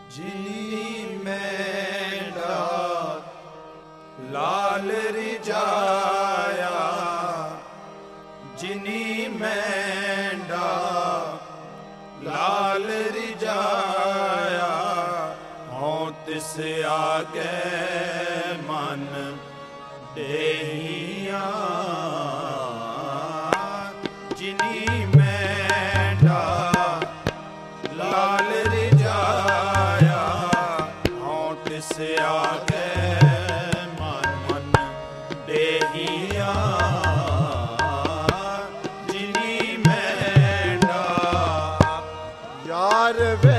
ਜਿਨੀ ਮੈਂਡਾ ਲਾਲ ਰਿਜਾਇਆ, ਜਿਨੀ ਮੈਂਡਾ ਲਾਲ ਰਿਜਾਇਆ, ਹਉ ਤਿਸ ਆਗੇ ਮਨ ਦੇਹੀਆਂ। ਜਿਨੀ ਮੈਂਡਾ ਲਾਲ ਰਿਜਾਇਆ, ਹਉ ਤਿਸ ਆਗੇ ਮਨ ਦੇਹੀਆਂ। ਜਿਨੀ ਮੈਂਡਾ ਯਾਰ ਵੇ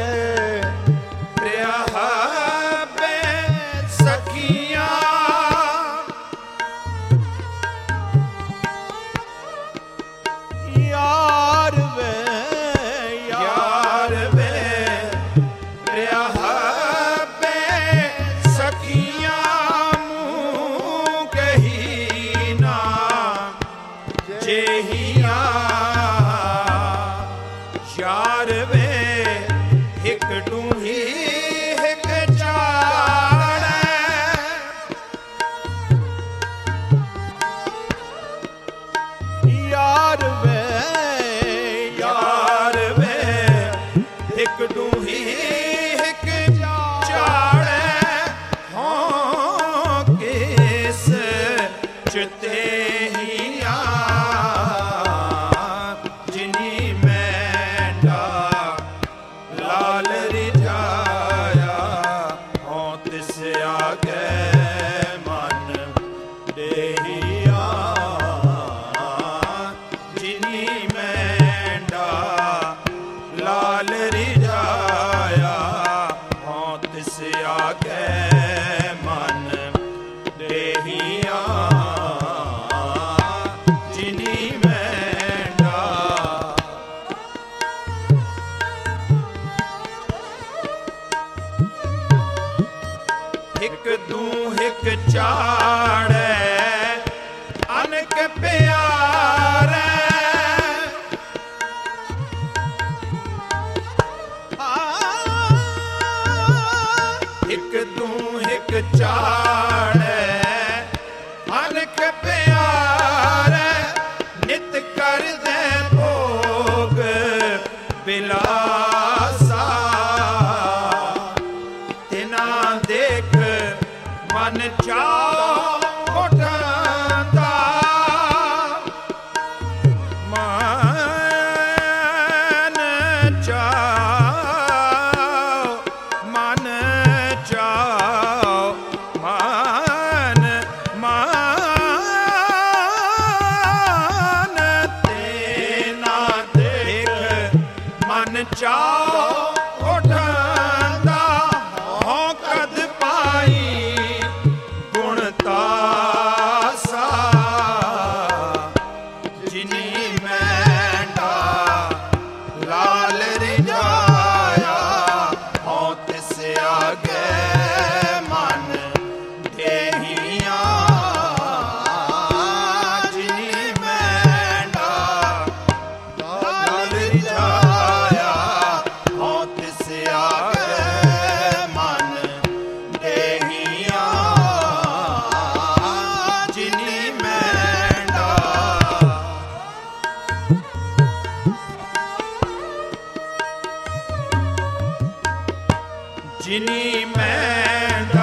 ਜਿਨੀ ਮੈਂਡਾ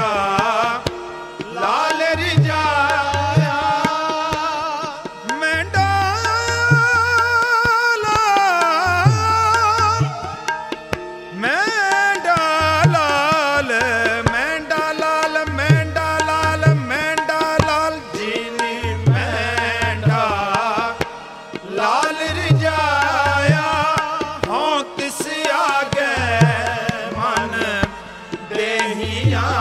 ਲਾਲ ਰਿਜਾਇਆ, ਮੈਂਡਾ ਲਾਲ, ਮੈਂਡਾ ਲਾਲ, ਮੈਂਡਾ ਲਾਲ, ਮੈਂਡਾ ਲਾਲ। ਜਿਨੀ ਮੈਂਡਾ ਲਾਲ ਰਿਜਾਇਆ, ਹਉ ਤਿਸ ਆਗੇ ਮਨ ਦੇਹੀਆਂ।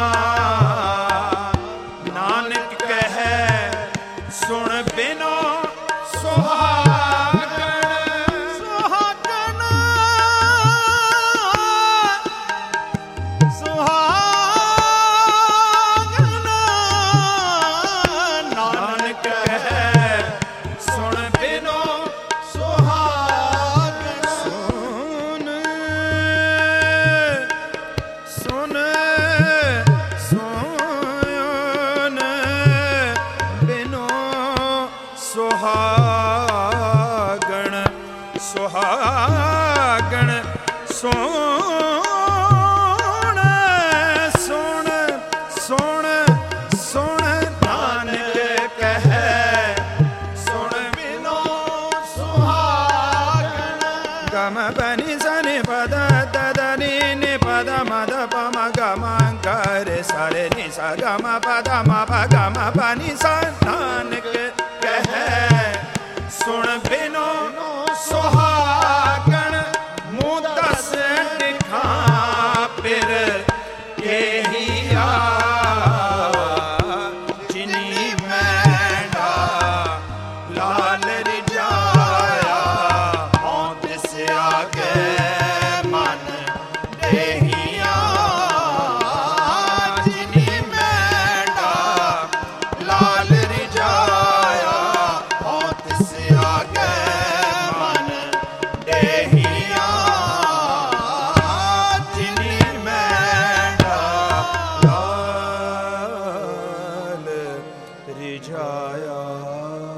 ਸੁਣ ਸੁਣ ਸੁਣ ਸੁਣ ਨਾਨਕ ਕਹੈ ਸੁਣ ਬਿਨੋ ਸੁਹਾਗਣ ਗਮ ਬਨੀ ਸਨੀ ਪਦ ਤਦ ਨੀ ਨੀ ਪਦ ਮਦ ਪਮ ਗਮ ਕਰ ਸਾਰੇ ਨੀ ਸਾ ਗਮ ਪਦ ਮ ਪ ਗਮ ਬਨੀ ਸ ਨਾਨਕ ਕਹੈ ਸੁਣ ਬਿਨੋ ਸੁਹਾਗਣ ਮੂੰਹ ਦਸ ਦਿਖਾਂ ਫਿਰ ਕੇਹੀਆ ਜਿਨੀ ਮੈਂਡਾ ਲਾਲ ਰਿਜਾਇਆ ਹੋਂ ਤਿਸ ਆਗੇ ਮਨ ਦੇਹੀਆ ਜਿਨੀ ਮੈਂਡਾ ਲਾਲ ਰਿਜਾਇਆ ਹੋਂ ਤਿਸ ਆਗੇ ਮਨ ਦੇਹੀਆ ਜਿਨੀ ਮੈਂਡਾ ਲਾਲ ਰਿਜਾਇਆ।